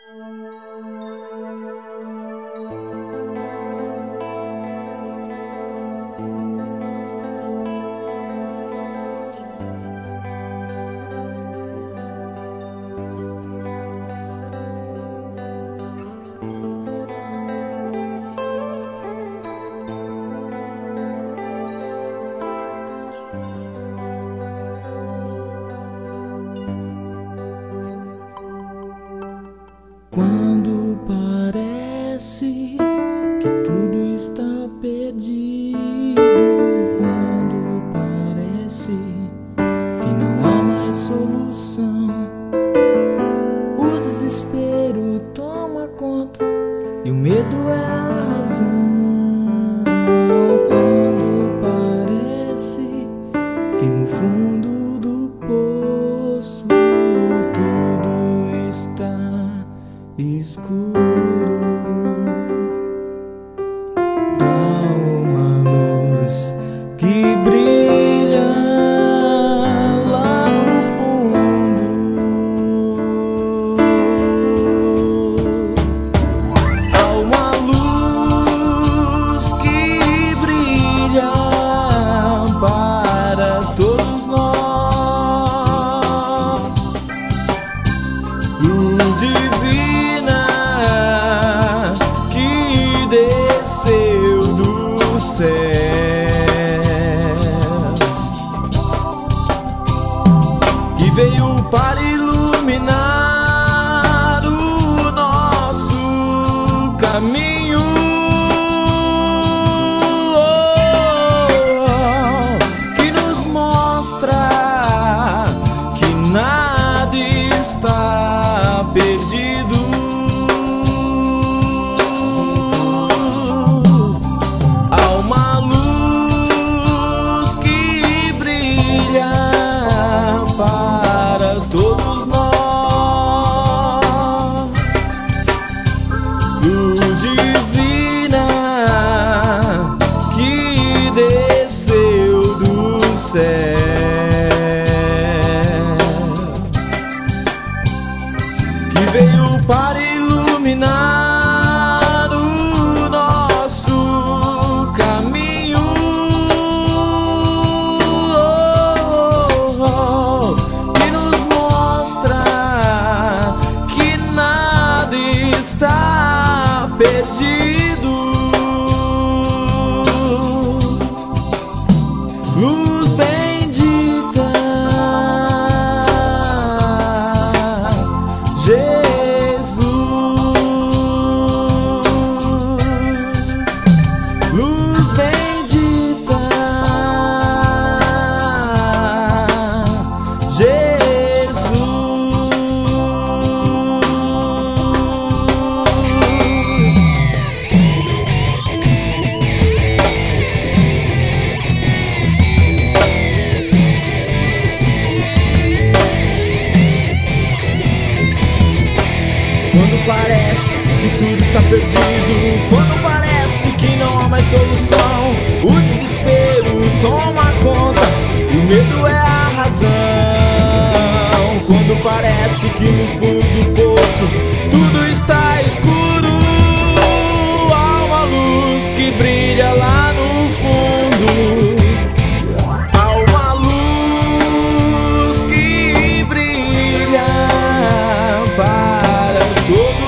Quando parece que tudo está perdido, quando parece que não há mais solução, o desespero toma conta e o medo é a razão. Quando parece que no fundo do poço tudo está escuro, há uma luz que brilha lá no fundo, há uma luz que brilha para todos nós, luz divina que desceu do céu, que veio para iluminar o nosso caminho, que nos mostra que nada está perdido. Há uma luz que brilha para todos nós, luz divina que desceu do céu, que veio para iluminar o nosso caminho, que nos mostra que nada está perdido. Luz bendita, Jesus, luz bendita, Jesus. Quando parece que tudo está perdido, quando parece que não há mais solução, o desespero toma conta e o medo é a razão. Quando parece que no fundo do poço tudo está escuro, há uma luz que brilha lá no fundo, há uma luz que brilha para todos